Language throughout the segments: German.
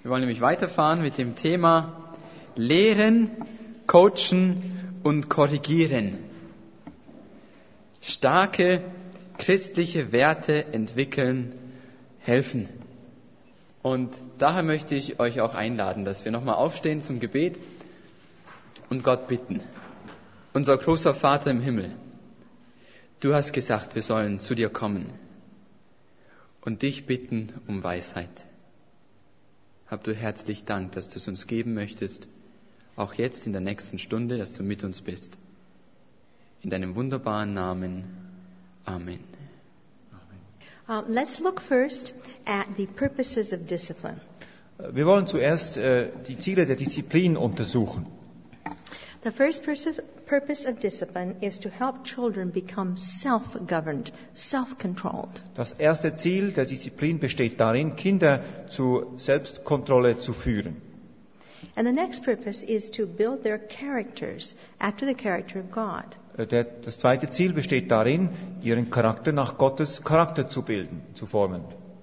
Wir wollen nämlich weiterfahren mit dem Thema Lehren, Coachen und Korrigieren. Starke christliche Werte entwickeln, helfen. Und daher möchte ich euch auch einladen, dass wir nochmal aufstehen zum Gebet und Gott bitten. Unser großer Vater im Himmel, du hast gesagt, wir sollen zu dir kommen und dich bitten um Weisheit. Hab du herzlich Dank, dass du es uns geben möchtest, auch jetzt in der nächsten Stunde, dass du mit uns bist. In deinem wunderbaren Namen. Amen. Let's look first at the purposes of discipline. Wir wollen zuerst die Ziele der Disziplin untersuchen. The first purpose of discipline is to help children become self-governed, self-controlled. Das erste Ziel der Disziplin besteht darin, Kinder zu Selbstkontrolle zu führen. And the next purpose is to build their characters after the character of God. Das zweite Ziel besteht darin, ihren Charakter nach Gottes Charakter zu bilden, zu formen.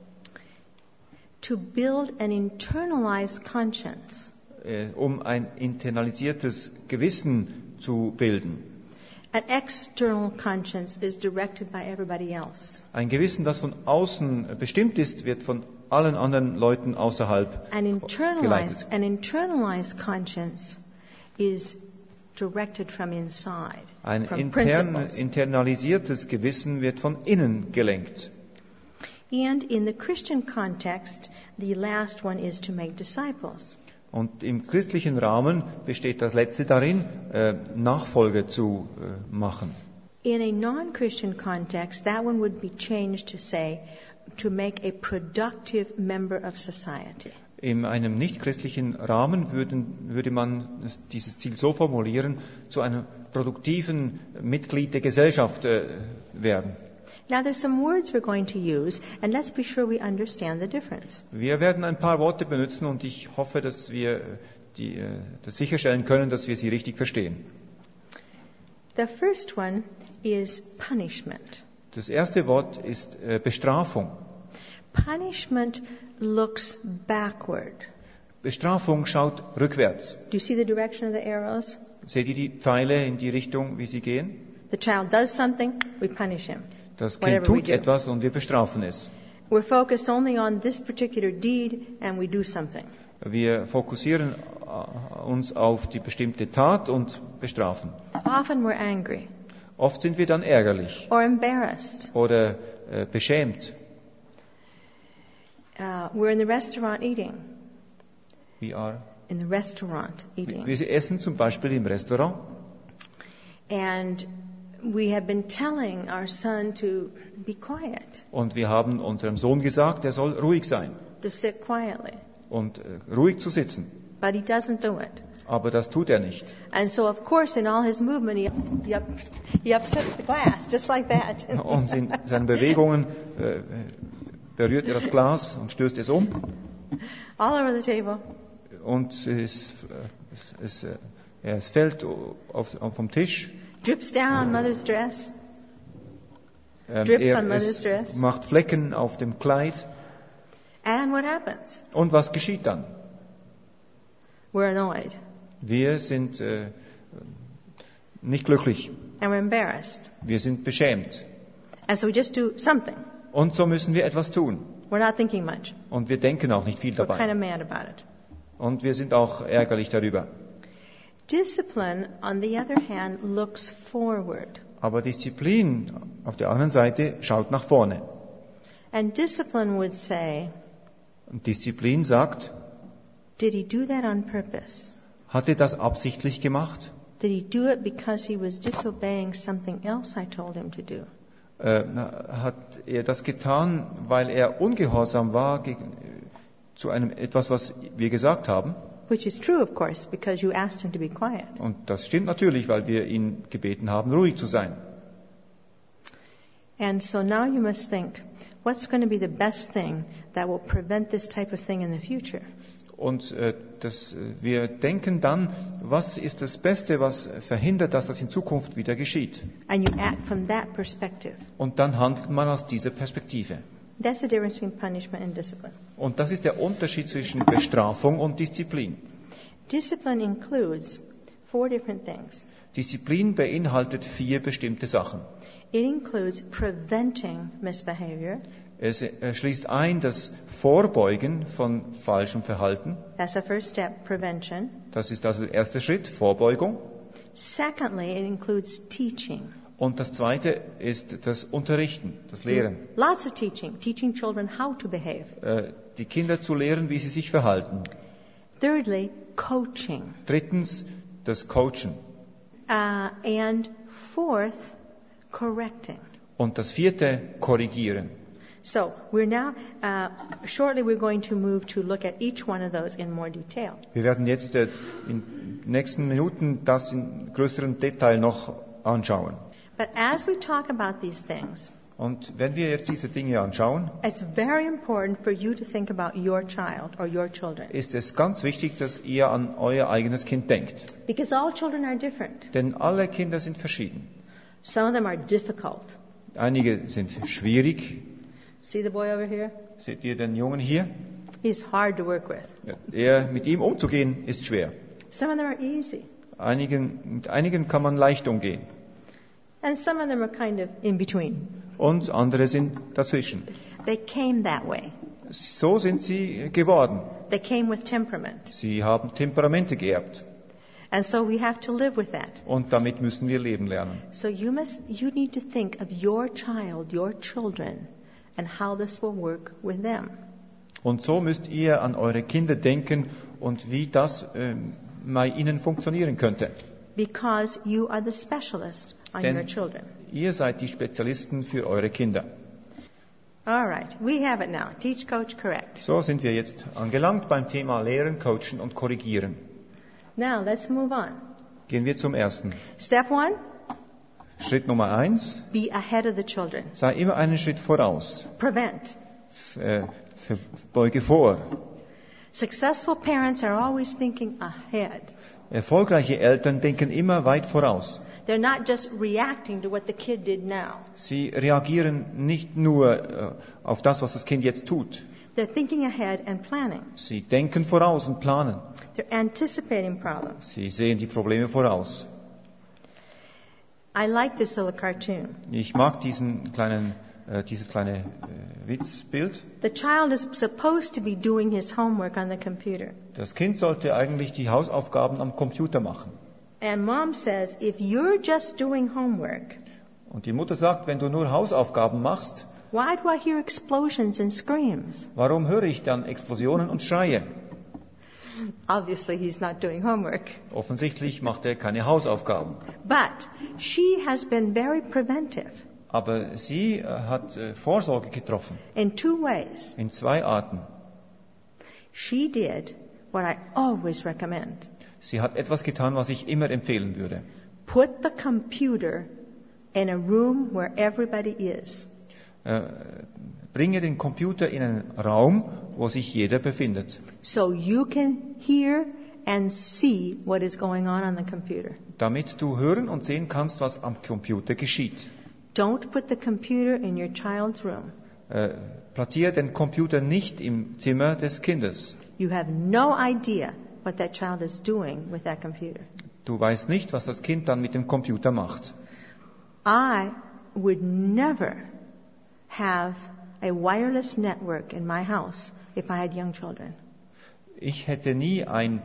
To build an internalized conscience. Um ein internalisiertes Gewissen zu bilden. An external conscience is directed by everybody else. Ein Gewissen, das von außen bestimmt ist, wird von allen anderen Leuten außerhalb geleitet. An internalized conscience is directed from inside. Ein from principles. internalisiertes Gewissen wird von innen gelenkt. And in the Christian context, the last one is to make disciples. Und im christlichen Rahmen besteht das Letzte darin, Nachfolge zu machen. In a non-Christian context, that one would be changed to say, to make a productive member of society. In einem nicht-christlichen Rahmen würde man dieses Ziel so formulieren, zu einem produktiven Mitglied der Gesellschaft werden. Now there's some words we're going to use, and let's be sure we understand the difference. Wir werden ein paar Worte benutzen und ich hoffe, dass wir das sicherstellen können, dass wir sie richtig verstehen. The first one is punishment. Das erste Wort ist Bestrafung. Punishment looks backward. Bestrafung schaut rückwärts. Do you see the direction of the arrows? Seht ihr die Pfeile in die Richtung, wie sie gehen? The child does something, we punish him. Das Kind tut etwas und wir bestrafen es. We're focused only on this particular deed and we do something. Wir fokussieren uns auf die bestimmte Tat und bestrafen. Often we're angry. Oft sind wir dann ärgerlich or embarrassed. Oder beschämt. We're in the restaurant eating. We are in the restaurant eating. Wir essen zum Beispiel im Restaurant. And we have been telling our son to be quiet. Und wir haben unserem Sohn gesagt, er soll ruhig sein. To sit quietly. Und ruhig zu sitzen. But he doesn't do it. Aber das tut er nicht. And so, of course, in all his movement, he upsets the glass, just like that. Und in seinen Bewegungen berührt er das Glas und stößt es um. All over the table. Und es fällt vom Tisch. Drips down on mother's dress. Drips on mother's dress. Macht Flecken auf dem Kleid. And what happens? Und was geschieht dann? We're annoyed. Wir sind nicht glücklich. And we're embarrassed. Wir sind beschämt. And so we just do something. Und so müssen wir etwas tun. We're not thinking much. Und wir denken auch nicht viel dabei. We're kind of mad about it. Und wir sind auch ärgerlich darüber. Discipline, on the other hand, looks forward. Aber Disziplin auf der anderen Seite schaut nach vorne. And discipline would say, und Disziplin sagt, did he do that on purpose? Hat er das absichtlich gemacht? Did he do it because he was disobeying something else I told him to do? Hat er das getan, weil er ungehorsam war zu etwas, was wir gesagt haben? Which is true, of course, because you asked him to be quiet. Und das stimmt natürlich, weil wir ihn gebeten haben, ruhig zu sein. And so now you must think, what's going to be the best thing that will prevent this type of thing in the future? Und wir denken dann, was ist das Beste, was verhindert, dass das in Zukunft wieder geschieht? And you act from that perspective. Und dann handelt man aus dieser Perspektive. That's the difference between punishment and discipline. Und das ist der Unterschied zwischen Bestrafung und Disziplin. Discipline includes 4 different things. Disziplin beinhaltet 4 bestimmte Sachen. It includes preventing misbehavior. Es schließt ein das Vorbeugen von falschem Verhalten. That's the first step, prevention. Das ist also der erste Schritt, Vorbeugung. Secondly, it includes teaching. Und das zweite ist das Unterrichten, das Lehren. Lots of teaching. Teaching children how to behave. Die Kinder zu lehren, wie sie sich verhalten. Thirdly, coaching. Drittens, das Coachen. And fourth, correcting. Und das vierte, korrigieren. So we're now, shortly we're going to move to look at each one of those in more detail. Wir werden jetzt in den nächsten Minuten das in größerem Detail noch anschauen. But as we talk about these things, Und wenn wir jetzt diese Dinge anschauen, it's very important for you to think about your child or your children. ist es ganz wichtig, dass ihr an euer eigenes Kind denkt. Because all children are different. Denn alle Kinder sind verschieden. Some of them are difficult. Einige sind schwierig. See the boy over here? Seht ihr den Jungen hier? He's hard to work with. Mit ihm umzugehen ist schwer. Some of them are easy. Mit einigen kann man leicht umgehen. And some of them are kind of in between. Und andere sind dazwischen. They came that way. So sind sie geworden. They came with temperament. Sie haben Temperamente geerbt. And so we have to live with that. Und damit müssen wir leben lernen. So you need to think of your child, your children, and how this will work with them. Und so müsst ihr an eure Kinder denken und wie das bei ihnen funktionieren könnte. Because you are the specialist on your children. Ihr seid die Spezialisten für eure Kinder. All right, we have it now. Teach, coach, correct. So sind wir jetzt angelangt beim Thema Lehren, Coachen und Korrigieren. Now let's move on. Gehen wir zum ersten. Step 1, Schritt Nummer 1. be ahead of the children. Sei immer einen Schritt voraus. Prevent. Beuge vor. Successful parents are always thinking ahead. Erfolgreiche Eltern denken immer weit voraus. They're not just reacting to what the kid did now. Sie reagieren nicht nur auf das, was das Kind jetzt tut. They're thinking ahead and planning. Sie denken voraus und planen. They're anticipating problems. Sie sehen die Probleme voraus. I like this little cartoon. Ich mag dieses kleine Witzbild. The child is supposed to be doing his homework on the computer. Das Kind sollte eigentlich die Hausaufgaben am Computer machen. And mom says, if you're just doing homework, Und die Mutter sagt, wenn du nur Hausaufgaben machst, why do I hear explosions and screams? warum höre ich dann Explosionen und Schreie? Obviously, he's not doing homework. Offensichtlich macht er keine Hausaufgaben. But she has been very preventive Aber sie hat Vorsorge getroffen. in 2 ways. In 2 Arten. She did what I always recommend. Sie hat etwas getan, was ich immer empfehlen würde. Put the computer in a room where everybody is. Bringe den Computer in einen Raum, wo sich jeder befindet. So you can hear and see what is going on the computer. Damit du hören und sehen kannst, was am Computer geschieht. Don't put the computer in your child's room. Platziere den Computer nicht im Zimmer des Kindes. You have no idea what that child is doing with that computer. Du weißt nicht, was das Kind dann mit dem Computer macht. I would never have a wireless network in my house if I had young children. Ich hätte nie ein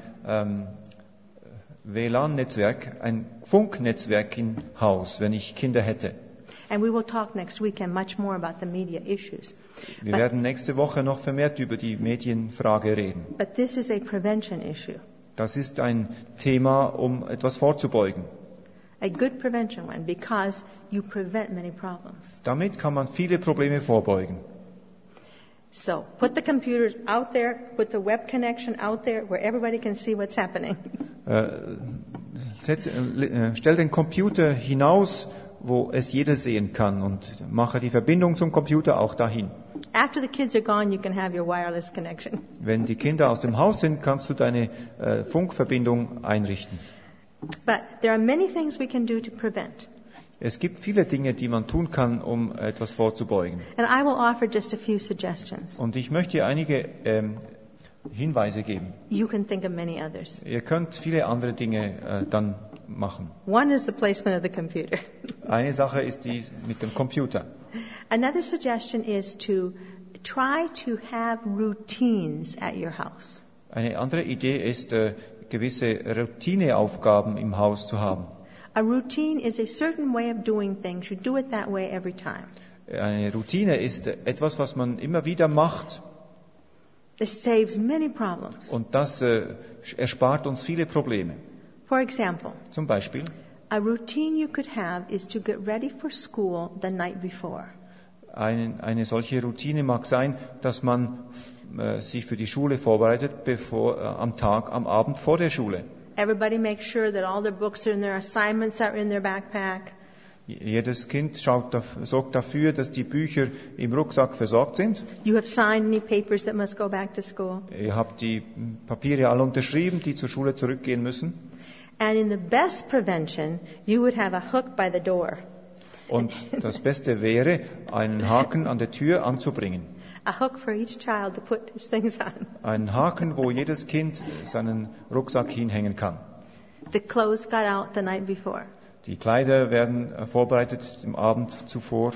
WLAN-Netzwerk, ein Funknetzwerk im Haus, wenn ich Kinder hätte. And we will talk next weekend much more about the media issues. Wir werden nächste Woche noch vermehrt über die Medienfrage reden. But this is a prevention issue. Das ist ein Thema, um etwas vorzubeugen. A good prevention one, because you prevent many problems. Damit kann man viele Probleme vorbeugen. So, put the computers out there, put the web connection out there where everybody can see what's happening. Stell den Computer hinaus, wo es jeder sehen kann, und mache die Verbindung zum Computer auch dahin. After the kids are gone, you can have your wireless connection. Wenn die Kinder aus dem Haus sind, kannst du deine Funkverbindung einrichten. But there are many things we can do to prevent. Es gibt viele Dinge, die man tun kann, um etwas vorzubeugen. And I will offer just a few suggestions. Und ich möchte einige Hinweise geben. You can think of many others. Ihr könnt viele andere Dinge dann machen. One is the placement of the computer. Eine Sache ist die mit dem Computer. Another suggestion is to try to have routines at your house. Eine andere Idee ist, gewisse Routineaufgaben im Haus zu haben. A routine is a certain way of doing things. You do it that way every time. Eine Routine ist etwas, was man immer wieder macht. This saves many problems. Und das erspart uns viele Probleme. For example, Zum Beispiel, a routine you could have is to get ready for school the night before. eine solche Routine mag sein, dass man sich für die Schule vorbereitet, am Abend vor der Schule. Everybody makes sure that all their books and their assignments are in their backpack. Jedes Kind sorgt dafür, dass die Bücher im Rucksack versorgt sind. You have signed any papers that must go back to school. Ihr habt die Papiere alle unterschrieben, die zur Schule zurückgehen müssen. And in the best prevention, you would have a hook by the door. Und das Beste wäre, einen Haken an der Tür anzubringen. A hook for each child to put his things on. Einen Haken, wo jedes Kind seinen Rucksack hinhängen kann. The clothes got out the night before. Die Kleider werden vorbereitet am Abend zuvor.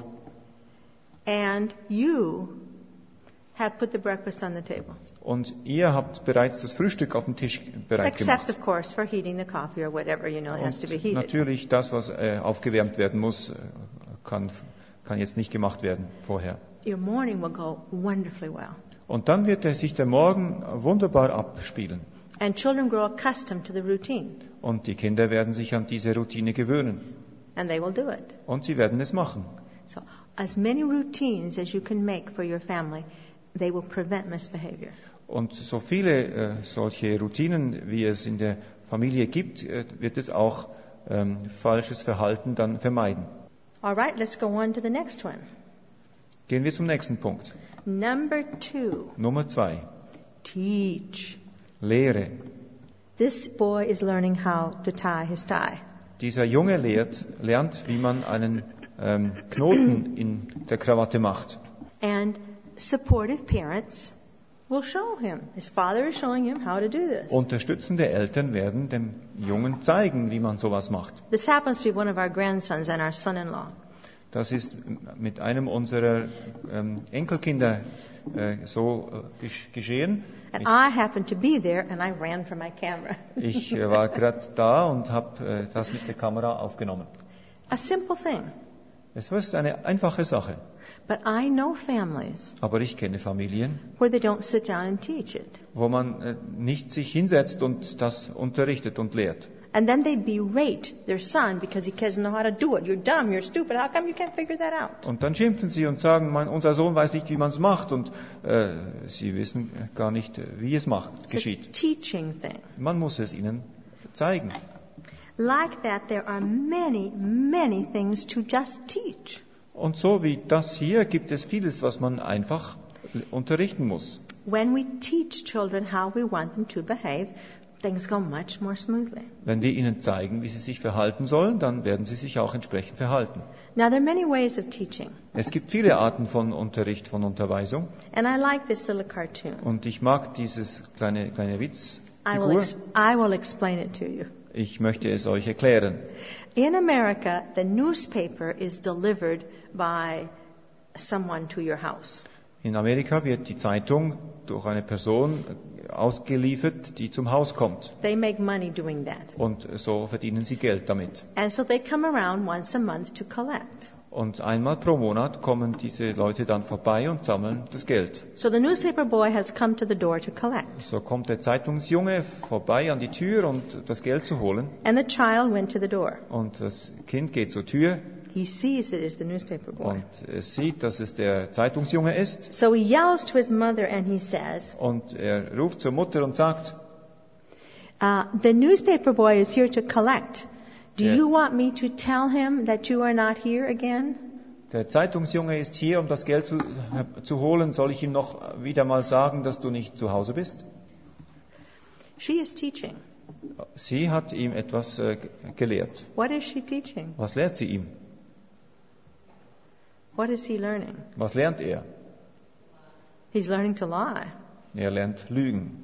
And you have put the breakfast on the table. Und ihr habt bereits das Frühstück auf dem Tisch bereit Except, gemacht. of course, for heating the coffee or whatever, it has to be Und heated. natürlich das, was aufgewärmt werden muss, kann jetzt nicht gemacht werden vorher. Your morning will go wonderfully well. Und dann wird sich der Morgen wunderbar abspielen. And children grow accustomed to the routine. Und die Kinder werden sich an diese Routine gewöhnen. And they will do it. Und sie werden es machen. So, as many routines as you can make for your family, they will prevent misbehavior. Und so viele solche Routinen, wie es in der Familie gibt, wird es auch falsches Verhalten dann vermeiden. All right, let's go on to the next one. Gehen wir zum nächsten Punkt. Number 2, Nummer 2. teach. Lehre. This boy is learning how to tie his tie. Dieser Junge lernt, wie man einen Knoten in der Krawatte macht. And supportive parents will show him. His father is showing him how to do this. Unterstützende Eltern werden dem Jungen zeigen, wie man sowas macht. This happens to be one of our grandsons and our son-in-law. Das ist mit einem unserer Enkelkinder geschehen. And I happened to be there and I ran for my camera. Ich war gerade da und habe das mit der Kamera aufgenommen. A simple thing. Es war eine einfache Sache. But I know families Aber ich kenne Familien, where they don't sit down and teach it. wo man nicht sich hinsetzt und das unterrichtet und lehrt. And then they berate their son because he doesn't know how to do it. You're dumb, you're stupid, how come you can't figure that out? Und dann schimpfen sie und sagen, unser Sohn weiß nicht, wie man es macht. Und sie wissen gar nicht, wie es geschieht. It's a teaching thing. Man muss es ihnen zeigen. Like that, there are many, many things to just teach. Und so wie das hier gibt es vieles, was man einfach unterrichten muss. When we teach children how we want them to behave, things go much more smoothly. Wenn wir ihnen zeigen, wie sie sich verhalten sollen, dann werden sie sich auch entsprechend verhalten. Now, there are many ways of teaching. Es gibt viele Arten von Unterricht, von Unterweisung. And I like this little cartoon. Und ich mag dieses kleine Witz. I will explain it to you. Ich möchte es euch erklären. In America, the newspaper is delivered by someone to your house. In Amerika wird die Zeitung durch eine Person ausgeliefert, die zum Haus kommt. They make money doing that. Und so verdienen sie Geld damit. And so they come around once a month to collect. Und einmal pro Monat kommen diese Leute dann vorbei und sammeln das Geld. So the newspaper boy has come to the door to collect. So kommt der Zeitungsjunge vorbei an die Tür, um das Geld zu holen. And the child went to the door. Und das Kind geht zur Tür He sees it is the newspaper boy. und es sieht, dass es der Zeitungsjunge ist. So he yells to his mother and he says, Und er ruft zur Mutter und sagt, the newspaper boy is here to collect. Do Yeah. you want me to tell him that you are not here again? der Zeitungsjunge ist hier, um das Geld zu holen. Soll ich ihm noch wieder mal sagen, dass du nicht zu Hause bist? She is teaching. Sie hat ihm etwas gelehrt. What is she teaching? Was lehrt sie ihm? What is he learning? Was lernt er? He's learning to lie. Er lernt Lügen.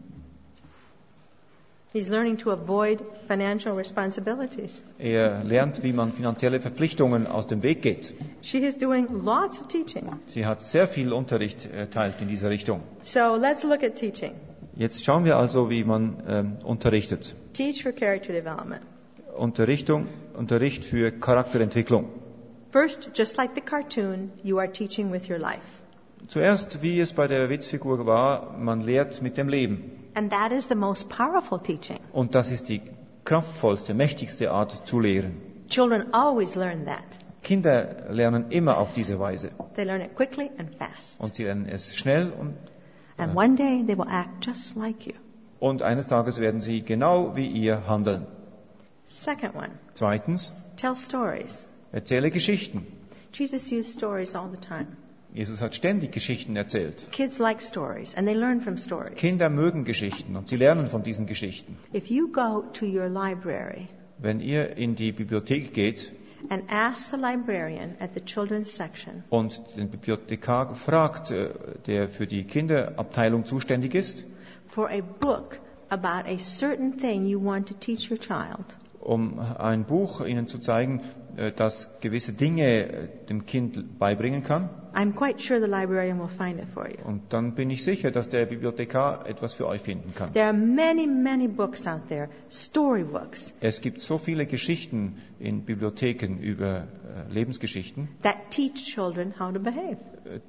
He's learning to avoid financial responsibilities. Er lernt, wie man finanzielle Verpflichtungen aus dem Weg geht. She is doing lots of teaching. Sie hat sehr viel Unterricht erteilt in dieser Richtung. So let's look at teaching. Jetzt schauen wir also, wie man unterrichtet. Teach for character development. Unterricht für Charakterentwicklung. First, just like the cartoon, you are teaching with your life. Zuerst, wie es bei der Witzfigur war, man lehrt mit dem Leben. And that is the most powerful teaching. Und das ist die kraftvollste, mächtigste Art zu lehren. Children always learn that. Kinder lernen immer auf diese Weise. They learn it quickly and fast. Und sie lernen es schnell And one day they will act just like you. und eines Tages werden sie genau wie ihr handeln. Second one, Zweitens, tell stories. erzähle Geschichten. Jesus used stories all the time. Jesus hat ständig Geschichten erzählt. Kids like stories and they learn from stories. Kinder mögen Geschichten und sie lernen von diesen Geschichten. If you go to your library Wenn ihr in die Bibliothek geht and ask the librarian at the children's section, und den Bibliothekar fragt, der für die Kinderabteilung zuständig ist, for a book about a certain thing you want to teach your child, um ein Buch ihnen zu zeigen, das gewisse Dinge dem Kind beibringen kann. I'm quite sure the librarian will find it for you. Und dann bin ich sicher, dass der Bibliothekar etwas für euch finden kann. There are many, many books out there, storybooks, Es gibt so viele Geschichten in Bibliotheken über Lebensgeschichten, that teach children how to behave.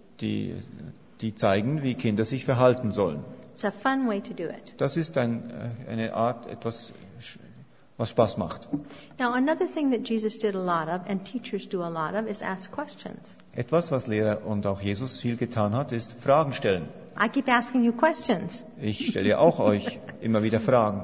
die zeigen, wie Kinder sich verhalten sollen. It's a fun way to do it. Das ist eine Art, etwas, was Spaß macht. Now, another thing that Jesus did a lot of, and teachers do a lot of, is ask questions. Etwas, was Lehrer und auch Jesus viel getan hat, ist Fragen stellen. I keep asking you questions. Ich stelle ja auch euch immer wieder Fragen.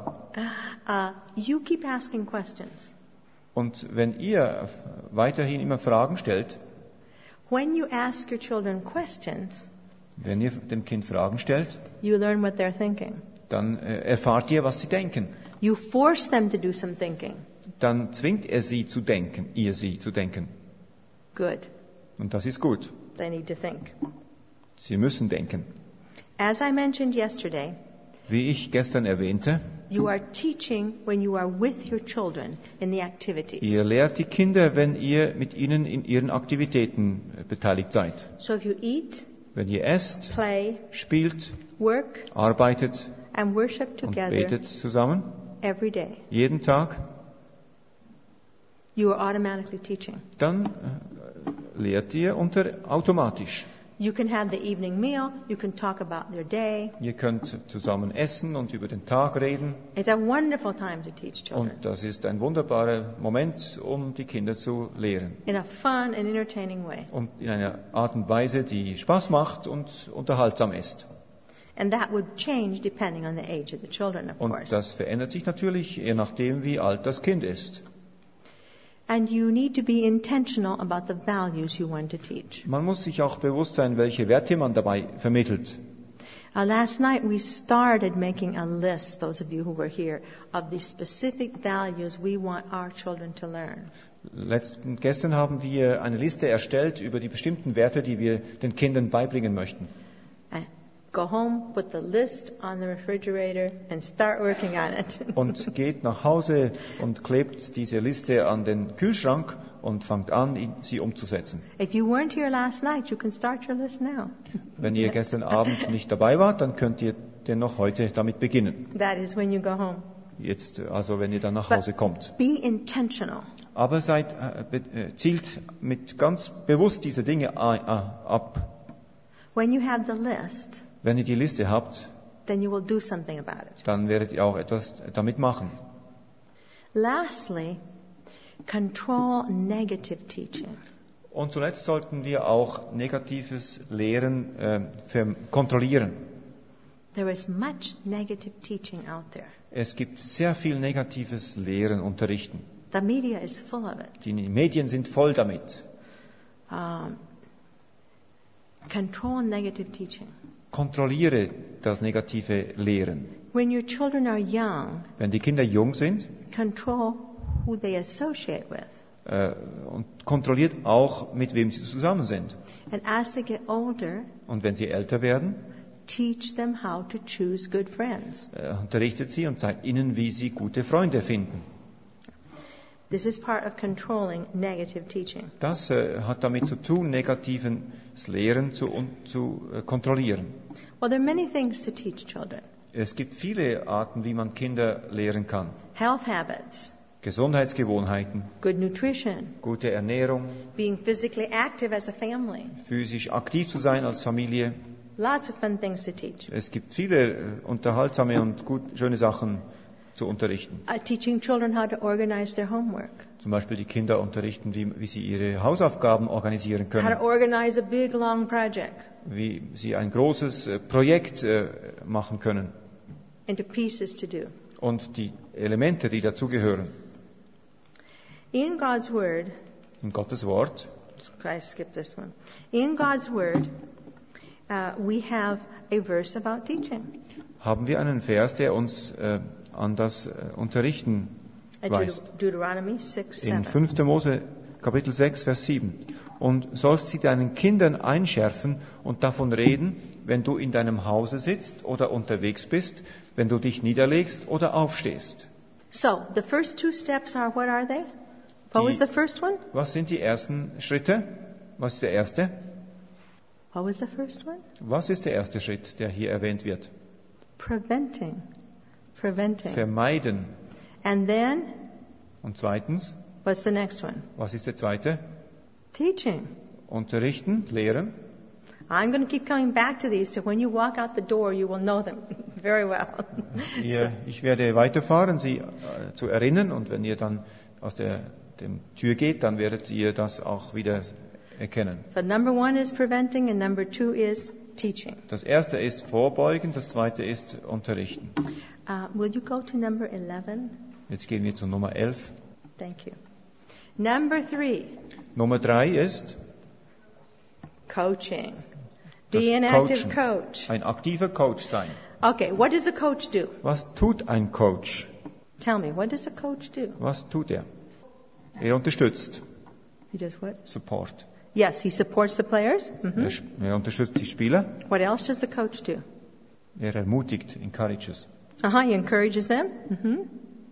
You keep asking questions. Und wenn ihr weiterhin immer Fragen stellt, When you ask your children questions, wenn ihr dem Kind Fragen stellt, you learn what they're thinking. dann erfahrt ihr, was sie denken. You force them to do some thinking. Dann zwingt er sie zu denken, ihr sie zu denken. Good. Und das ist gut. They need to think. Sie müssen denken. As I mentioned yesterday, Wie ich gestern erwähnte, you are teaching when you are with your children in the activities. ihr lehrt die Kinder, wenn ihr mit ihnen in ihren Aktivitäten beteiligt seid. So if you eat, Wenn ihr esst, play, spielt, work, arbeitet and worship und together betet zusammen, every day, jeden Tag, you are automatically teaching. dann lehrt ihr automatisch. You can have the evening meal, you can talk about their day. Ihr könnt zusammen essen und über den Tag reden. It's a wonderful time to teach children Und das ist ein wunderbarer Moment, um die Kinder zu lehren. in a fun and entertaining way. Und in einer Art und Weise, die Spaß macht und unterhaltsam ist. And that would change depending on the age of the children, of Und course. das verändert sich natürlich, je nachdem, wie alt das Kind ist. And you need to be intentional about the values you want to teach. Man muss sich auch bewusst sein, welche Werte man dabei vermittelt. Last night we started making a list, those of you who were here, of the specific values we want our children to learn. Gestern haben wir eine Liste erstellt über die bestimmten Werte, die wir den Kindern beibringen möchten. Go home, put the list on the refrigerator and start working on it. Und geht nach Hause und klebt diese Liste an den Kühlschrank und fangt an, sie umzusetzen. If you weren't here last night, you can start your list now. Wenn ihr gestern Abend nicht dabei wart, dann könnt ihr dennoch heute damit beginnen. That is when you go home. Jetzt, also wenn ihr dann nach Hause kommt. Be intentional. Aber zielt mit ganz bewusst diese Dinge ab. When you have the list, Wenn ihr die Liste habt, then you will do something about it. dann werdet ihr auch etwas damit machen. Lastly, control negative teaching. Und zuletzt sollten wir auch negatives Lehren kontrollieren. There is much negative teaching out there. Es gibt sehr viel negatives Lehren, Unterrichten. The media is full of it. Die Medien sind voll damit. Control negative teaching. Kontrolliere das negative Lehren. When your children are young, Wenn die Kinder jung sind, control who they associate with. und kontrolliert auch, mit wem sie zusammen sind. And as they get older, Und wenn sie älter werden, teach them how to choose good friends. unterrichtet sie und zeigt ihnen, wie sie gute Freunde finden. This is part of controlling negative teaching. Das hat damit zu tun, negatives Lehren zu kontrollieren. Well, there are many things to teach children. Es gibt viele Arten, wie man Kinder lehren kann. Health habits, Gesundheitsgewohnheiten, good nutrition, gute Ernährung, being physically active as a family. physisch aktiv zu sein als Familie. Lots of fun things to teach. Es gibt viele unterhaltsame und schöne Sachen zu unterrichten. Teaching children how to organize their homework, Zum Beispiel die Kinder unterrichten, wie sie ihre Hausaufgaben organisieren how können, to organize a big, long project wie sie ein großes Projekt machen können into pieces to do. und die Elemente, die dazugehören. In God's Word, In Gottes Wort I skipped this one. In God's Word, we have a verse about teaching. haben wir einen Vers, der uns an das Unterrichten weist. Deuteronomy 6, In 7. 5. Mose Kapitel 6, Vers 7. Und sollst sie deinen Kindern einschärfen und davon reden, wenn du in deinem Hause sitzt oder unterwegs bist, wenn du dich niederlegst oder aufstehst. So, the first two steps are, what are they? What was the first one? Was sind die ersten Schritte? Was ist der erste? What was the first one? Was ist der erste Schritt, der hier erwähnt wird? Preventing. Vermeiden. And then, Und zweitens, what's the next one? was ist der zweite? Teaching. Unterrichten, lehren. I'm going to keep coming back to these till when you walk out the door, you will know them very well. Ich werde weiterfahren, Sie zu erinnern, und wenn ihr dann aus der Tür geht, dann werdet ihr das auch wieder erkennen. So number one is preventing and number two is teaching. Das erste ist vorbeugen, das zweite ist unterrichten. Will you go to number 11? Jetzt gehen wir zu Nummer 11. Thank you. Number 3, Nummer 3 ist coaching. das Be an active Coachen. coach. Ein aktiver Coach sein. Okay, what does a coach do? Was tut ein Coach? Tell me, what does a coach do? Was tut er? Er unterstützt. He does what? Support. Yes, he supports the players. Mhm. Er unterstützt die Spieler. What else does the coach do? Er ermutigt, encourages. He encourages them. Mhm.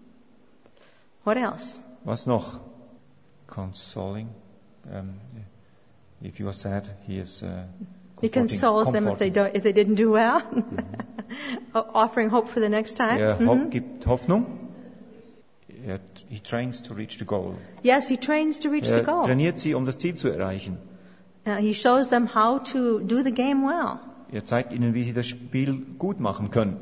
What else? Was noch? Consoling. If you are sad, he is He consoles them if they didn't do well. Offering hope for the next time. Er gibt Hoffnung. He trains to reach the goal. Yes, he trains to reach the goal. Trainiert sie, um das Ziel zu erreichen. He shows them how to do the game well. Er zeigt ihnen, wie sie das Spiel gut machen können.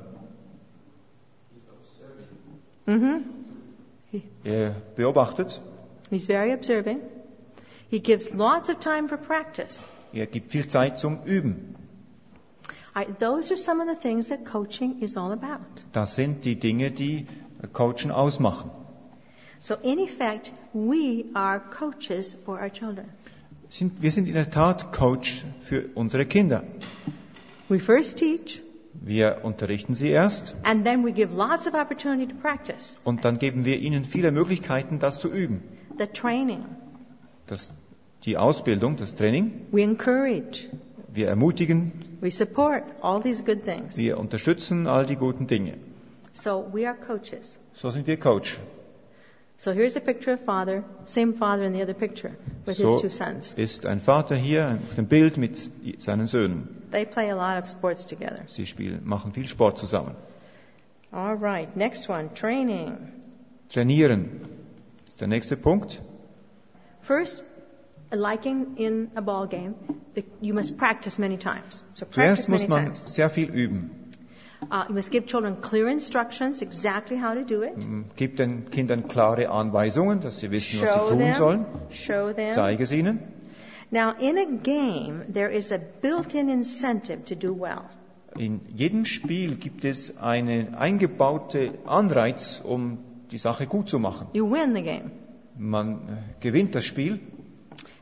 Er beobachtet. He's very observing. He gives lots of time for practice. Er gibt viel Zeit zum Üben. Those are some of the things that coaching is all about. Das sind die Dinge, die Coachen ausmachen. So in effect, we are coaches for our children. Wir sind in der Tat Coach für unsere Kinder. We first teach, Wir unterrichten sie erst and then we give lots of opportunity to practice. und dann geben wir ihnen viele Möglichkeiten, das zu üben. The training. Die Ausbildung, das Training. We encourage. Wir ermutigen, We support all these good things. wir unterstützen all die guten Dinge. So we are coaches. So sind wir Coach. So here's a picture of father, same father in the other picture, with So his two sons. ist ein Vater hier auf dem Bild mit seinen Söhnen. They play a lot of sports together. Sie machen viel Sport zusammen. All right, next one, training. Trainieren ist der nächste Punkt. First, like in a ball game, you must practice many times. So practice Zuerst muss many man times. sehr viel üben. You must give children clear instructions exactly how to do it. Gib den Kindern klare Anweisungen, dass sie wissen, was sie tun sollen. Show them. Zeige es ihnen. Now, in a game, there is a built-in incentive to do well. In jedem Spiel gibt es einen eingebauten Anreiz, um die Sache gut zu machen. You win the game. Man gewinnt das Spiel,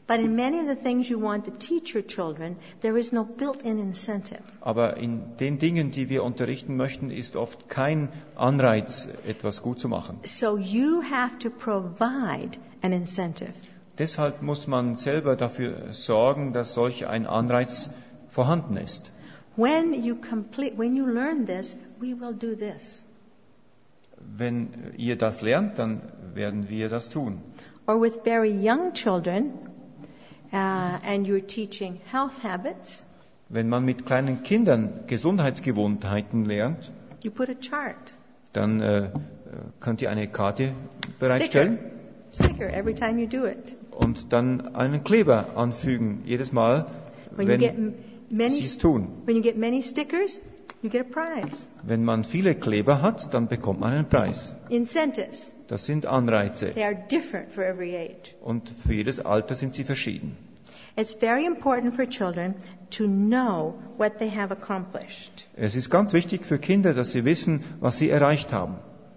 But in many of the things you want to teach your children, there is no built-in incentive. Aber in den Dingen, die wir unterrichten möchten, ist oft kein Anreiz, etwas gut zu machen. So you have to provide an incentive. Deshalb muss man selber dafür sorgen, dass solch ein Anreiz vorhanden ist. When you learn this, we will do this. Wenn ihr das lernt, dann werden wir das tun. Or with very young children, and you're teaching health habits, Wenn man mit kleinen Kindern Gesundheitsgewohnheiten lernt, you put a chart. dann könnt ihr eine Karte bereitstellen Sticker every time you do it. und dann einen Kleber anfügen, jedes Mal, When you get wenn sie es tun. when you get many stickers, you get a prize. Wenn man viele Kleber hat, dann bekommt man einen Preis. Incentives. Das sind Anreize. They are different for every age. Und für jedes Alter sind sie verschieden. It's very important for children to know what they have accomplished. Es ist ganz wichtig für Kinder, dass sie wissen, was sie erreicht haben.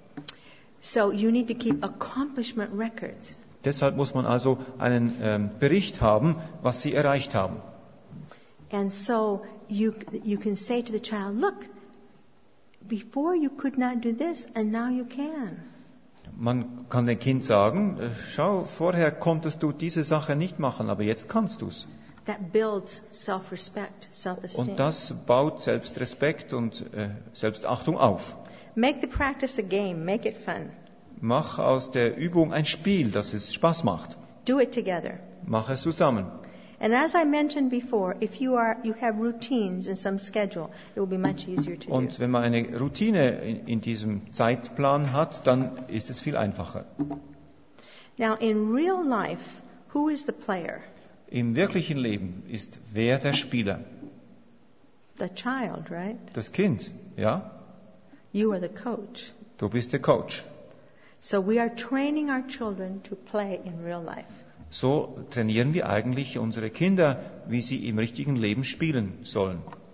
So you need to keep accomplishment records. Deshalb muss man also einen Bericht haben, was sie erreicht haben. And so you can say to the child, look, before you could not do this and now you can. Man kann dem Kind sagen, schau, vorher konntest du diese Sache nicht machen, aber jetzt kannst du es. That builds self-respect, self-esteem. Und das baut Selbstrespekt und Selbstachtung auf. Make the practice a game, make it fun. Mach aus der Übung ein Spiel, dass es Spaß macht. Do it together. Mach es zusammen. And as I mentioned before, if you have routines in some schedule, it will be much easier to do. Und wenn man eine Routine in diesem Zeitplan hat, dann ist es viel einfacher. Now, in real life, who is the player? Im wirklichen Leben ist wer der Spieler? The child, right? Das Kind, ja? You are the coach. Du bist der Coach. So we are training our children to play in real life. So trainieren wir eigentlich unsere Kinder, wie sie im richtigen Leben spielen sollen.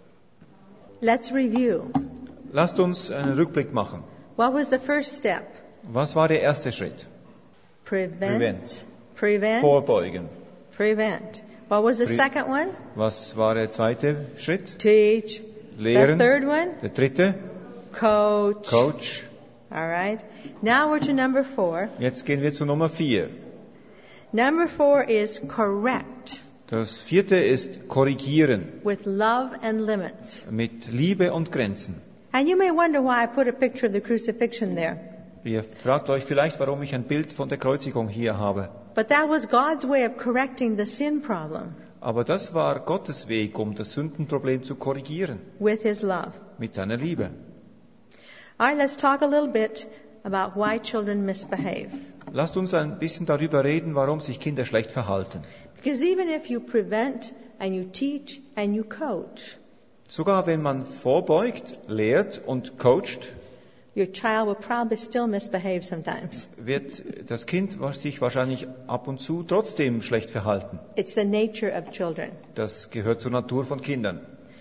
Let's review. Lasst uns einen Rückblick machen. What was the first step? Was war der erste Schritt? Prevent. Vorbeugen. Prevent. What was the second one? Was war der zweite Schritt? Teach. Lehren. The third one? Der dritte? Coach. Coach. All right. Now we're to number 4. Jetzt gehen wir zu Nummer 4. Number 4 is correct Das vierte ist korrigieren with love and limits. mit Liebe und Grenzen. And you may wonder why I put a picture of the crucifixion there. Ihr fragt euch vielleicht, warum ich ein Bild von der Kreuzigung hier habe. But that was God's way of correcting the sin problem Aber das war Gottes Weg, um das Sündenproblem zu korrigieren. with His love. Mit seiner Liebe. All right, let's talk a little bit about why children misbehave. Lasst uns ein bisschen darüber reden, warum sich Kinder schlecht verhalten. Because even if you prevent and you teach and you coach, Sogar wenn man vorbeugt, lehrt und coacht, your child will probably still misbehave sometimes. wird das Kind sich wahrscheinlich ab und zu trotzdem schlecht verhalten. It's the nature of children. Das gehört zur Natur von Kindern.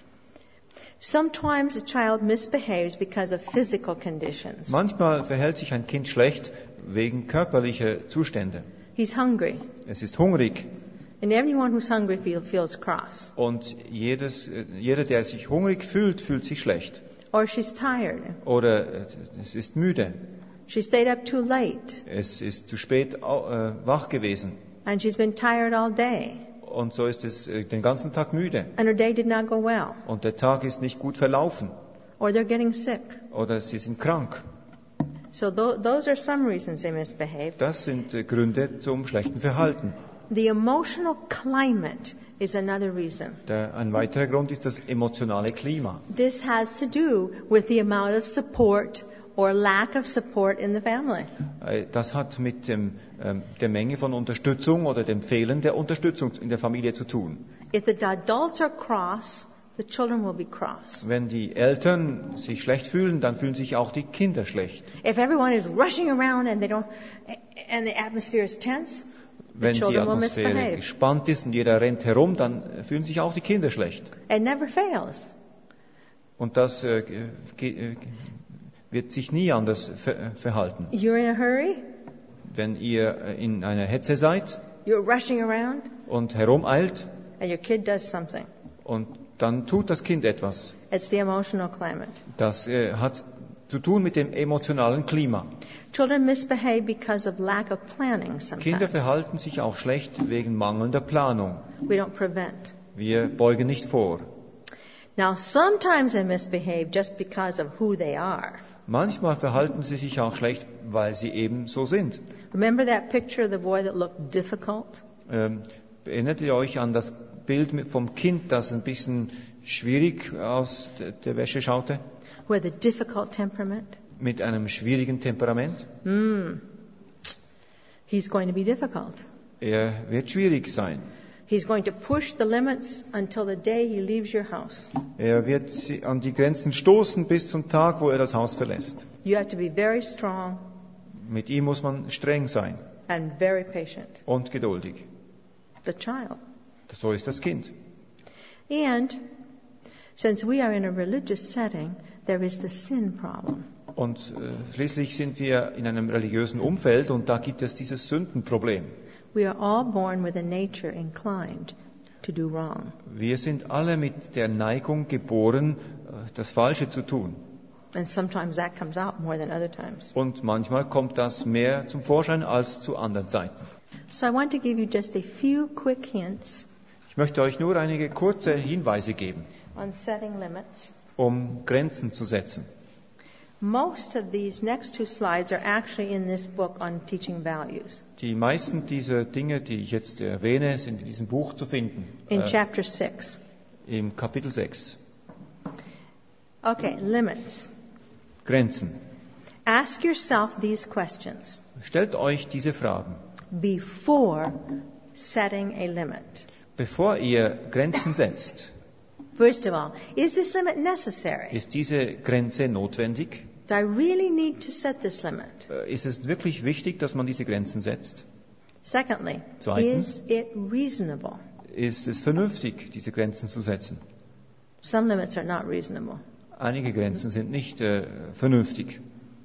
Sometimes a child misbehaves because of physical conditions. Manchmal verhält sich ein Kind schlecht wegen körperlicher Zustände. He's hungry, Es ist hungrig and everyone who's hungry feels cross. und jeder, der sich hungrig fühlt, fühlt sich schlecht. Or she's tired. Oder es ist müde. She stayed up too late, Es ist zu spät wach gewesen. and she's been tired all day, Und so ist es den ganzen Tag müde. and her day did not go well. Und der Tag ist nicht gut verlaufen. Or they're getting sick. Oder sie sind krank. So those are some reasons they misbehave. Das sind Gründe zum schlechten Verhalten. The emotional climate is another reason. Ein weiterer Grund ist das emotionale Klima. This has to do with the amount of support or lack of support in the family. Das hat mit der Menge von Unterstützung oder dem Fehlen der Unterstützung in der Familie zu tun. If the adults are cross, the children will be cross. Wenn die Eltern sich schlecht fühlen, dann fühlen sich auch die Kinder schlecht. If everyone is rushing around and the atmosphere is tense, the Wenn die children will Atmosphäre misbehave. gespannt ist und jeder rennt herum, dann fühlen sich auch die Kinder schlecht. It never fails. Und das wird sich nie anders verhalten. You're in a hurry, Wenn ihr in einer Hetze seid, you're rushing around und herumeilt and your kid does something. und dann tut das Kind etwas. It's the emotional climate. Das hat zu tun mit dem emotionalen Klima. Children misbehave because of lack of planning Kinder sometimes. verhalten sich auch schlecht wegen mangelnder Planung. We don't prevent. Wir beugen nicht vor. Now, sometimes they misbehave just because of who they are. Manchmal verhalten sie sich auch schlecht, weil sie eben so sind. Remember that picture of the boy that looked difficult? Erinnert ihr euch an das Bild vom Kind, das ein bisschen schwierig aus der Wäsche schaute? With a difficult temperament? Mit einem schwierigen Temperament? He's going to be difficult. Er wird schwierig sein. He's going to push the limits until the day he leaves your house. Er wird sie an die Grenzen stoßen bis zum Tag, wo er das Haus verlässt. You have to be very strong Mit ihm muss man streng sein and very patient. und geduldig. The child. So ist das Kind. And since we are in a religious setting, there is the sin problem. Und schließlich sind wir in einem religiösen Umfeld und da gibt es dieses Sündenproblem. We are all born with a nature inclined to do wrong. Wir sind alle mit der Neigung geboren, das Falsche zu tun. And sometimes that comes out more than other times. Und manchmal kommt das mehr zum Vorschein als zu anderen Zeiten. So I want to give you just a few quick hints Ich möchte euch nur einige kurze Hinweise geben, on setting limits. um Grenzen zu setzen. Most of these next two slides are actually in this book on teaching values. Die meisten dieser Dinge, die ich jetzt erwähne, sind in diesem Buch zu finden. In chapter 6. Im Kapitel 6. Okay, limits. Grenzen. Ask yourself these questions Stellt euch diese Fragen. before setting a limit. Bevor ihr Grenzen setzt, First of all, is this limit necessary? ist diese Grenze notwendig? Do I really need to set this limit? Ist es wirklich wichtig, dass man diese Grenzen setzt? Secondly, Zweitens. is it reasonable? Ist es vernünftig, diese Grenzen zu setzen? Some limits are not reasonable. Einige Grenzen sind nicht vernünftig.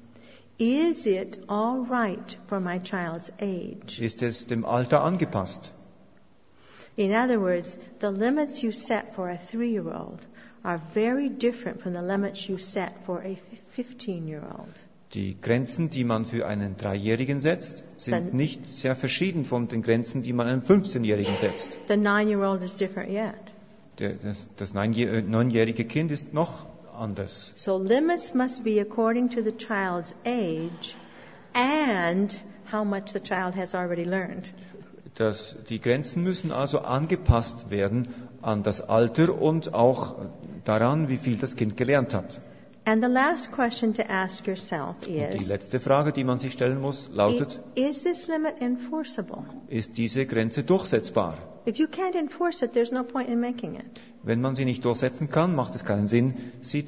Is it all right for my child's age? Ist es dem Alter angepasst? In other words, the limits you set for a 3-year-old are very different from the limits you set for a 15-year-old. Die Grenzen, die man für einen 3-Jährigen setzt, sind Dann- nicht sehr verschieden von den Grenzen, die man einem 15-Jährigen setzt. The 9-year-old is different yet. Das 9-jährige Kind ist noch anders. So limits must be according to the child's age and how much the child has already learned. Die Grenzen müssen also angepasst werden an das Alter und auch daran, wie viel das Kind gelernt hat. And the last question to ask yourself Und die is, letzte Frage, die man sich stellen muss, lautet, is this limit enforceable? ist diese Grenze durchsetzbar? If you can't enforce it, there's no point in making it. Wenn man sie nicht durchsetzen kann, macht es keinen Sinn, sie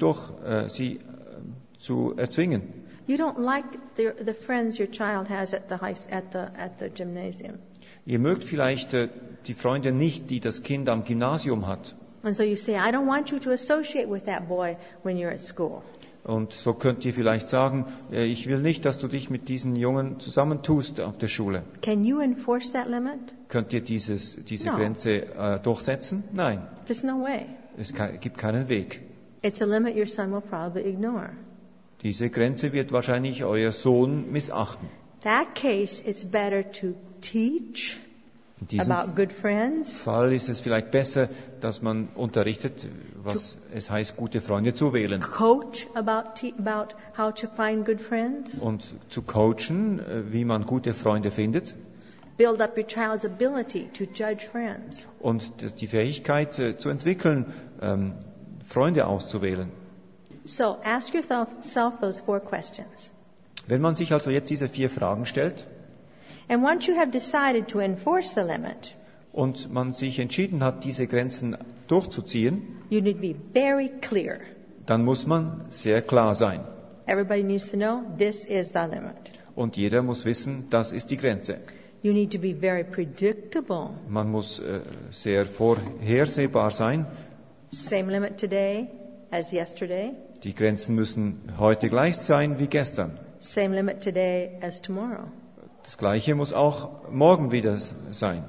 zu erzwingen. You don't like the friends your child has at the gymnasium. Ihr mögt vielleicht die Freunde nicht, die das Kind am Gymnasium hat. And so you say, I don't want you to associate with that boy when you're at school. Und so könnt ihr vielleicht sagen, ich will nicht, dass du dich mit diesen Jungen zusammentust auf der Schule. Can you enforce that limit? Könnt ihr diese No. Grenze durchsetzen? Nein, There's no way. es gibt keinen Weg. It's a limit your son will probably ignore. Diese Grenze wird wahrscheinlich euer Sohn missachten. That case, it's better to teach In diesem about good friends, Fall ist es vielleicht besser, dass man unterrichtet, was es heißt, gute Freunde zu wählen. coach about how to find good friends, Und zu coachen, wie man gute Freunde findet. build up your child's ability to judge friends. Und die Fähigkeit zu entwickeln, Freunde auszuwählen. So ask yourself those 4 questions. Wenn man sich also jetzt diese 4 Fragen stellt And once you have decided to enforce the limit, und man sich entschieden hat, diese Grenzen durchzuziehen, you need to be very clear. dann muss man sehr klar sein. Everybody needs to know this is the limit. Und jeder muss wissen, das ist die Grenze. You need to be very predictable. Man muss sehr vorhersehbar sein. Same limit today as yesterday. Die Grenzen müssen heute gleich sein wie gestern. Same limit today as tomorrow. Das Gleiche muss auch morgen wieder sein.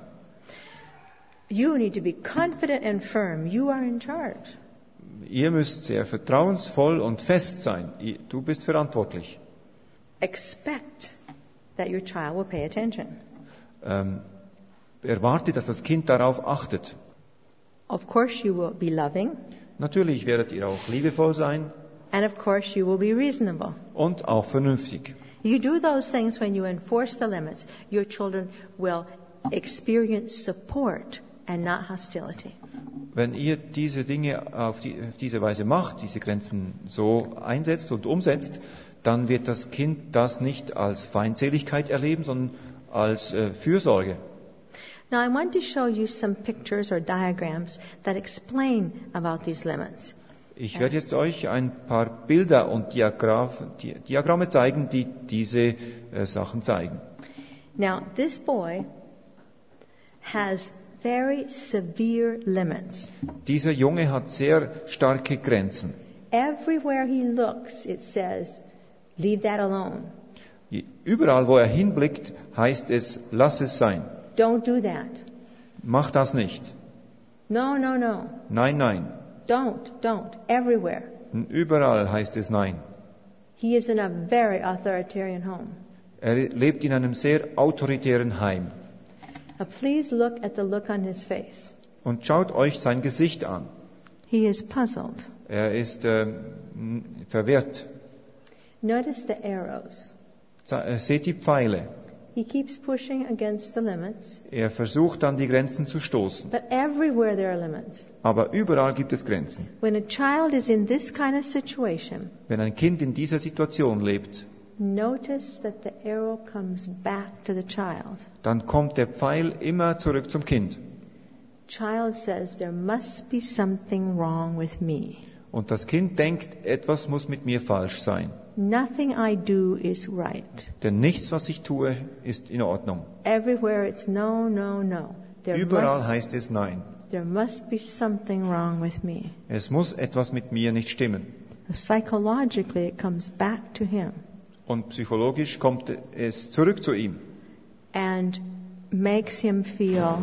You need to be confident and firm. You are in charge. Ihr müsst sehr vertrauensvoll und fest sein. Du bist verantwortlich. Expect that your child will pay attention. Erwarte, dass das Kind darauf achtet. Of course you will be loving, Natürlich werdet ihr auch liebevoll sein and of course you will be reasonable. und auch vernünftig. You do those things when you enforce the limits. Your children will experience support and not hostility. Wenn ihr diese Dinge auf diese Weise macht, diese Grenzen so einsetzt und umsetzt, dann wird das Kind das nicht als Feindseligkeit erleben, sondern als Fürsorge. Now I want to show you some pictures or diagrams that explain about these limits. Ich werde jetzt euch ein paar Bilder und Diagramme zeigen, die diese Sachen zeigen. Now this boy has very severe limits. Dieser Junge hat sehr starke Grenzen. Everywhere he looks, it says, leave that alone. Überall, wo er hinblickt, heißt es, lass es sein. Don't do that. Mach das nicht. No, no, no. Nein, nein. Don't. Everywhere. Überall heißt es nein. He is in a very authoritarian home. Er lebt in einem sehr autoritären Heim. Now please look at the look on his face. Und schaut euch sein Gesicht an. He is puzzled. Er ist verwirrt. Notice the arrows. Seht die Pfeile. He keeps pushing against the limits, Er versucht an die Grenzen zu stoßen. but everywhere there are limits. Aber überall gibt es Grenzen. When a child is in this kind of situation, Wenn ein Kind in dieser Situation lebt, notice that the arrow comes back to the child. dann kommt der Pfeil immer zurück zum Kind. Child says, there must be something wrong with me. Und das Kind denkt, etwas muss mit mir falsch sein. Nothing I do is right. Denn nichts, was ich tue, ist in Ordnung. Everywhere it's no, no, no. Überall heißt es nein. There must be something wrong with me. Es muss etwas mit mir nicht stimmen. Psychologically, it comes back to him Und psychologisch kommt es zurück zu ihm and makes him feel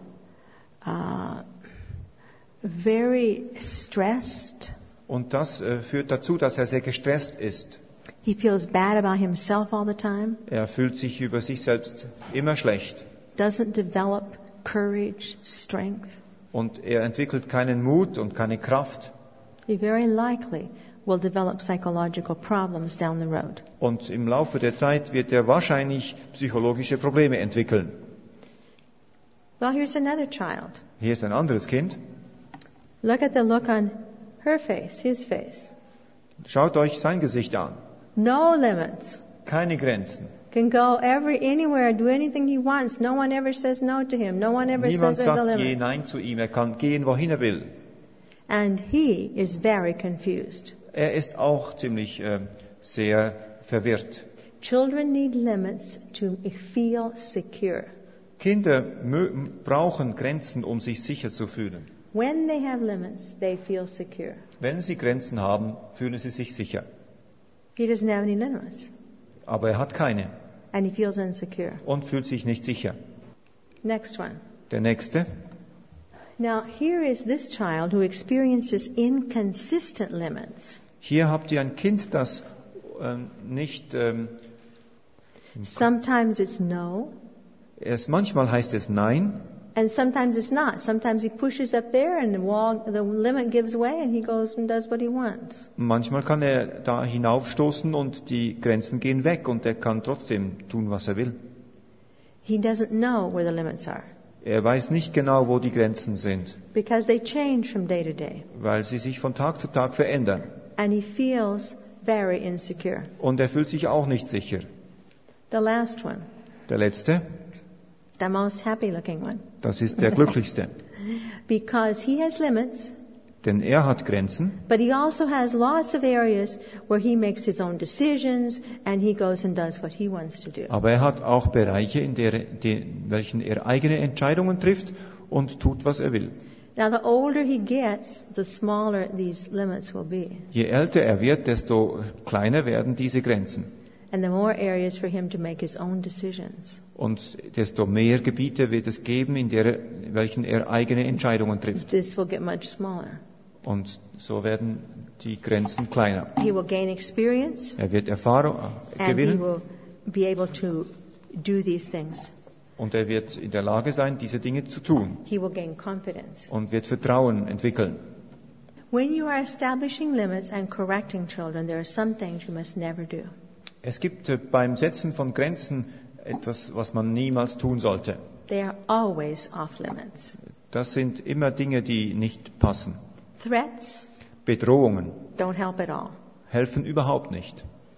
very stressed. und das führt dazu, dass er sehr gestresst ist. He feels bad about himself all the time, Er fühlt sich über sich selbst immer schlecht doesn't develop courage, strength. und er entwickelt keinen Mut und keine Kraft He very likely will develop psychological problems down the road. und im Laufe der Zeit wird er wahrscheinlich psychologische Probleme entwickeln. Well, here's another child. Hier ist ein anderes Kind. Look at the look on her face, his face. Schaut euch sein Gesicht an. No limits. Keine Grenzen. Can go anywhere, do anything he wants. No one ever says no to him. No one ever Niemand says there's a sagt je limit. Nein zu ihm. Er kann gehen, wohin er will. And he is very confused. Er ist auch ziemlich sehr verwirrt. Children need limits to feel secure. Kinder brauchen Grenzen, um sich sicher zu fühlen. When they have limits, they feel secure. Wenn sie Grenzen haben, fühlen sie sich sicher. He doesn't have any limits, Aber er hat keine and he feels insecure. und fühlt sich nicht sicher. Next one. Der nächste. Now, here is this child who experiences inconsistent limits. Hier habt ihr ein Kind, das nicht... Sometimes it's no, manchmal heißt es Nein. and sometimes it's not. Sometimes he pushes up there and the limit gives way and he goes and does what he wants. Manchmal kann er da hinaufstoßen und die Grenzen gehen weg und er kann trotzdem tun, was er will. He doesn't know where the limits are Er weiß nicht genau, wo die Grenzen sind, because they change from day to day. weil sie sich von Tag zu Tag verändern. And he feels very insecure. Und er fühlt sich auch nicht sicher. The last one, Der letzte, the most happy looking one. das ist der glücklichste. Because he has limits, Denn er hat Grenzen, but he also has lots of areas where he makes his own decisions and he goes and does what he wants to do. aber er hat auch Bereiche, in welchen er eigene Entscheidungen trifft und tut, was er will. Now, the older he gets, the smaller these limits will be. Je älter er wird, desto kleiner werden diese Grenzen. And the more areas for him to make his own decisions. Und desto mehr Gebiete wird es geben, in welchen er eigene Entscheidungen trifft. This will get much smaller. Und so werden die Grenzen kleiner. He will gain experience Er wird Erfahrung and he gewinnen will be able to do these things. und er wird in der Lage sein, diese Dinge zu tun He will gain confidence. und wird Vertrauen entwickeln. When you are establishing limits and correcting children, there are some things you must never do. Es gibt beim Setzen von Grenzen etwas, was man niemals tun sollte. They are always off limits. Das sind immer Dinge, die nicht passen. Threats Bedrohungen don't help at all. helfen überhaupt nicht.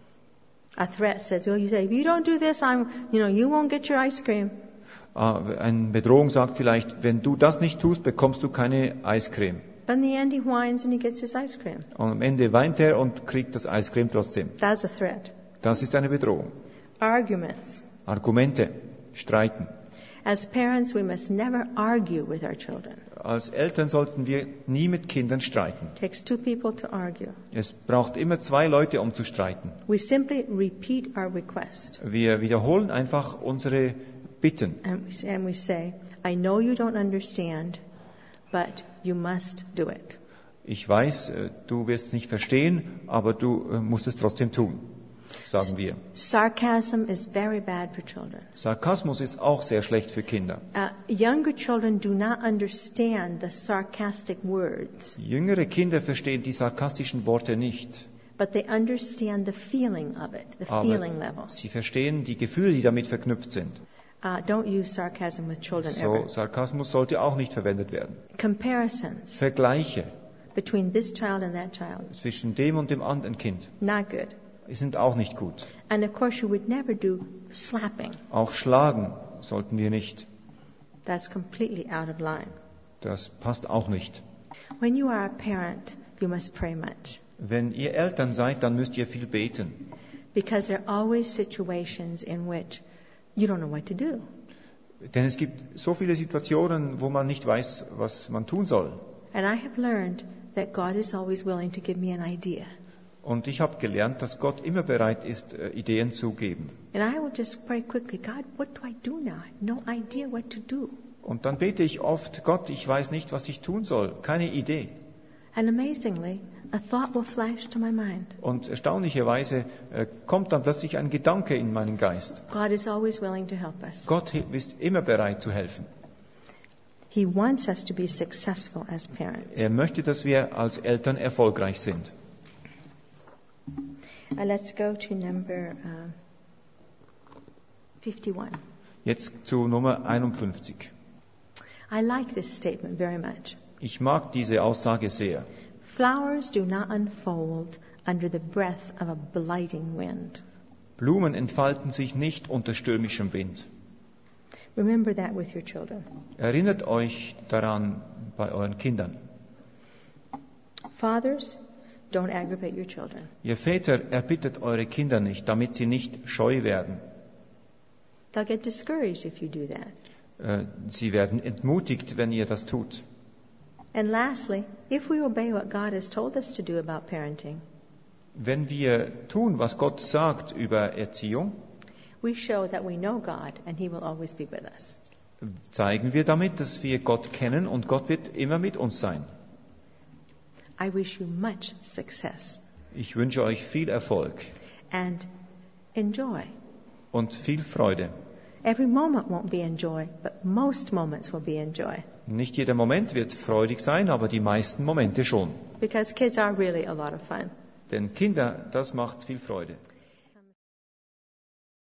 A threat says, well, you say, if you don't do this, you won't get your ice cream. Eine Bedrohung sagt vielleicht, wenn du das nicht tust, bekommst du keine Eiscreme. But in the end, he whines and he gets his ice cream. Und am Ende weint er und kriegt das Eiscreme trotzdem. That's a threat. Das ist eine Bedrohung. Arguments. Argumente, Streiten. As parents, we must never argue with our children. Als Eltern sollten wir nie mit Kindern streiten. It takes two people to argue. Es braucht immer zwei Leute, um zu streiten. We simply repeat our request. Wir wiederholen einfach unsere Bitten. And we say, I know you don't understand, but you must do it. Ich weiß, du wirst es nicht verstehen, aber du musst es trotzdem tun, sagen wir. Sarcasm is very bad for children. Sarkasmus ist auch sehr schlecht für Kinder. Younger children do not understand the sarcastic words, Jüngere Kinder verstehen die sarkastischen Worte nicht, but they understand the feeling of it, the feeling level. aber sie verstehen die Gefühle, die damit verknüpft sind. Don't use sarcasm with children ever. So, Sarkasmus sollte auch nicht verwendet werden. Comparisons Vergleiche between this child and that child, zwischen dem und dem anderen Kind not good. sind auch nicht gut. And of course, you would never do slapping. Auch schlagen sollten wir nicht. That's completely out of line. Das passt auch nicht. When you are a parent, you must pray much. Wenn ihr Eltern seid, dann müsst ihr viel beten. Because there are always situations in which you don't know what to do. Denn es gibt so viele Situationen, wo man nicht weiß, was man tun soll. And I have learned that God is always willing to give me an idea. Und ich habe gelernt, dass Gott immer bereit ist, Ideen zu geben. And I will just pray quickly, God, what do I do now? I have no idea what to do. Und dann bete ich oft, Gott, ich weiß nicht, was ich tun soll. Keine Idee. And amazingly, a thought will flash to my mind. Und erstaunlicherweise kommt dann plötzlich ein Gedanke in meinen Geist. God is always willing to help us. Gott ist immer bereit zu helfen. He wants us to be successful as parents. Er möchte, dass wir als Eltern erfolgreich sind. Let's go to number 51. Jetzt zu Nummer 51. I like this statement very much. Ich mag diese Aussage sehr. Flowers do not unfold under the breath of a blighting wind. Blumen entfalten sich nicht unter stürmischem Wind. Remember that with your children. Erinnert euch daran bei euren Kindern. Fathers, don't aggravate your children. Ihr Väter, erbittet eure Kinder nicht, damit sie nicht scheu werden. They'll get discouraged if you do that. Sie werden entmutigt, wenn ihr das tut. And lastly, if we obey what God has told us to do about parenting, Wenn wir tun, was Gott sagt über Erziehung, we show that we know God and He will always be with us. zeigen wir damit, dass wir Gott kennen und Gott wird immer mit uns sein. I wish you much success Ich wünsche euch viel Erfolg and enjoy. und viel Freude. Every moment won't be enjoy, but most moments will be enjoy. Nicht jeder Moment wird freudig sein, aber die meisten Momente schon. Because kids are really a lot of fun. Denn Kinder, das macht viel Freude.